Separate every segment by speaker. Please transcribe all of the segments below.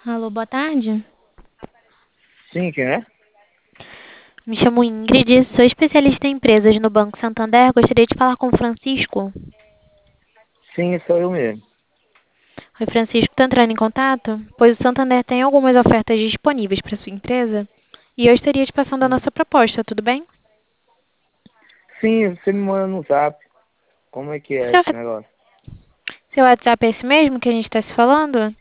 Speaker 1: Alô, boa tarde.
Speaker 2: Sim, quem é?
Speaker 1: Me chamo Ingrid, sou especialista em empresas no Banco Santander. Gostaria de falar com o Francisco.
Speaker 2: Sim, sou eu mesmo.
Speaker 1: Oi, Francisco, está entrando em contato? Pois o Santander tem algumas ofertas disponíveis para sua empresa e eu estaria te passando a
Speaker 2: Sim.
Speaker 1: nossa proposta, tudo bem?
Speaker 2: Sim, você me manda no zap. Como é que é
Speaker 1: Seu,
Speaker 2: esse negócio?
Speaker 1: seu WhatsApp é esse mesmo que a gente está se falando?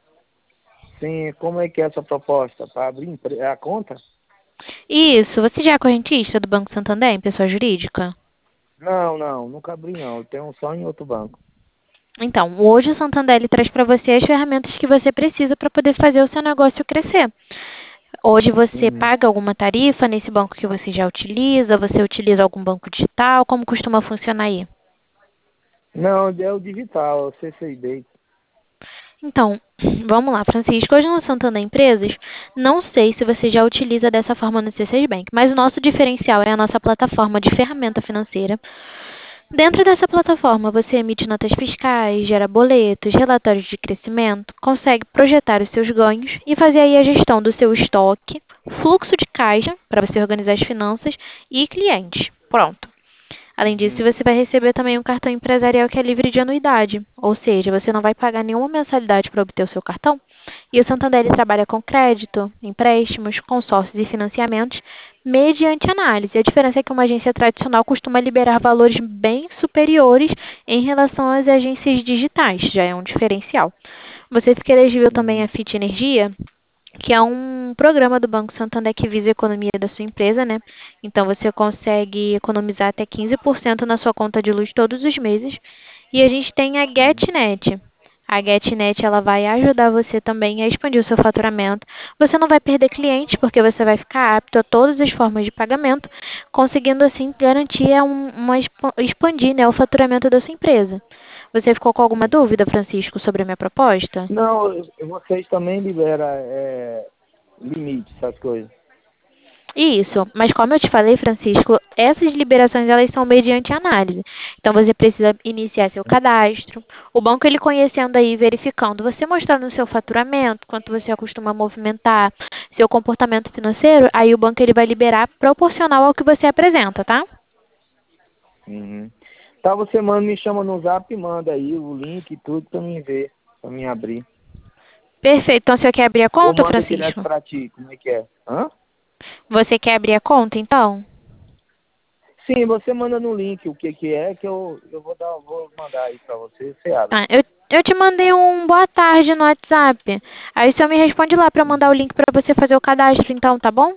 Speaker 2: Sim, como é que é essa proposta? Para abrir a conta?
Speaker 1: Isso, você já é correntista do Banco Santander, em pessoa jurídica?
Speaker 2: Não, não, nunca abri não. Eu tenho só em outro banco.
Speaker 1: Então, hoje o Santander ele traz para você as ferramentas que você precisa para poder fazer o seu negócio crescer. Hoje você
Speaker 2: Uhum.
Speaker 1: paga alguma tarifa nesse banco que você já utiliza? Você utiliza algum banco digital? Como costuma funcionar aí?
Speaker 2: Não, é o digital, é o CCIB.
Speaker 1: Então, vamos lá, Francisco. Hoje no Santander Empresas, não sei se você já utiliza dessa forma no C6 Bank, mas o nosso diferencial é a nossa plataforma de ferramenta financeira. Dentro dessa plataforma, você emite notas fiscais, gera boletos, relatórios de crescimento, consegue projetar os seus ganhos e fazer aí a gestão do seu estoque, fluxo de caixa, para você organizar as finanças, e clientes. Pronto. Além disso,
Speaker 2: Uhum.
Speaker 1: você vai receber também um cartão empresarial que é livre de anuidade, ou seja, você não vai pagar nenhuma mensalidade para obter o seu cartão. E o Santander ele trabalha com crédito, empréstimos, consórcios e financiamentos mediante análise. A diferença é que uma agência tradicional costuma liberar valores bem superiores em relação às agências digitais, já é um diferencial. Você fica elegível também a
Speaker 2: Uhum.
Speaker 1: Fit Energia, que é um programa do Banco Santander que visa a economia da sua empresa, né? Então você consegue economizar até 15% na sua conta de luz todos os meses. E a gente tem a
Speaker 2: Uhum.
Speaker 1: GetNet. A GetNet ela vai ajudar você também a expandir o seu faturamento. Você não vai perder clientes porque você vai ficar apto a todas as formas de pagamento, conseguindo assim garantir expandir, né, o faturamento da sua empresa. Você ficou com alguma
Speaker 2: Uhum.
Speaker 1: dúvida, Francisco, sobre a minha proposta?
Speaker 2: Não, vocês também liberam limite, essas coisas.
Speaker 1: Isso, mas como eu te falei, Francisco, essas liberações elas são mediante análise. Então você precisa iniciar seu cadastro. O banco ele conhecendo aí, verificando, você mostrando o seu faturamento, quanto você acostuma movimentar, seu comportamento financeiro, aí o banco ele vai liberar proporcional ao que você apresenta, tá?
Speaker 2: Uhum. Tá, você manda, me chama no zap e manda aí o link e tudo pra mim ver, pra mim abrir.
Speaker 1: Perfeito. Então você quer abrir a
Speaker 2: Ou
Speaker 1: conta,
Speaker 2: manda direto
Speaker 1: Francisco?
Speaker 2: pra ti, como é que é? Hã?
Speaker 1: Você quer abrir a conta, então?
Speaker 2: Sim, você manda no link o que que é, que eu vou mandar aí pra você, você abre.
Speaker 1: Tá, eu te mandei um boa tarde no WhatsApp. Aí você me responde lá para eu mandar o
Speaker 2: Uhum.
Speaker 1: link para você fazer o cadastro, então, tá bom?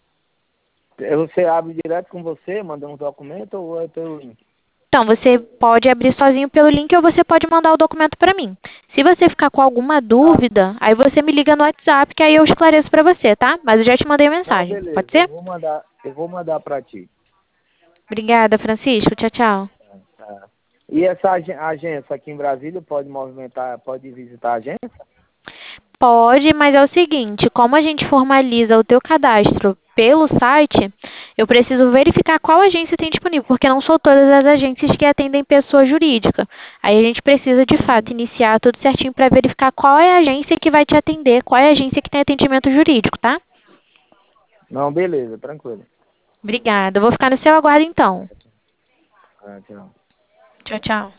Speaker 2: Você abre direto com você, manda um documento ou é pelo link?
Speaker 1: Então, você pode abrir sozinho pelo link ou você pode mandar o documento para mim. Se você ficar com alguma
Speaker 2: Tá,
Speaker 1: dúvida, aí você me liga no WhatsApp que aí eu esclareço para você, tá? Mas eu já te mandei a
Speaker 2: não,
Speaker 1: mensagem. Pode
Speaker 2: beleza,
Speaker 1: ser?
Speaker 2: eu vou mandar pra ti.
Speaker 1: Obrigada, Francisco. Tchau, tchau.
Speaker 2: Tá. E essa agência aqui em Brasília pode movimentar, pode visitar a agência?
Speaker 1: Pode, mas é o seguinte, como a gente formaliza o teu cadastro pelo site, eu preciso verificar qual agência tem disponível, porque não são todas as agências que atendem pessoa jurídica. Aí a gente precisa, de fato,
Speaker 2: Uhum.
Speaker 1: iniciar tudo certinho para verificar qual é a agência que vai te atender, qual é a agência que tem atendimento jurídico, tá?
Speaker 2: Não, beleza, tranquilo.
Speaker 1: Obrigada. Eu vou ficar no seu aguardo, então.
Speaker 2: Ah, tchau.
Speaker 1: Tchau, tchau.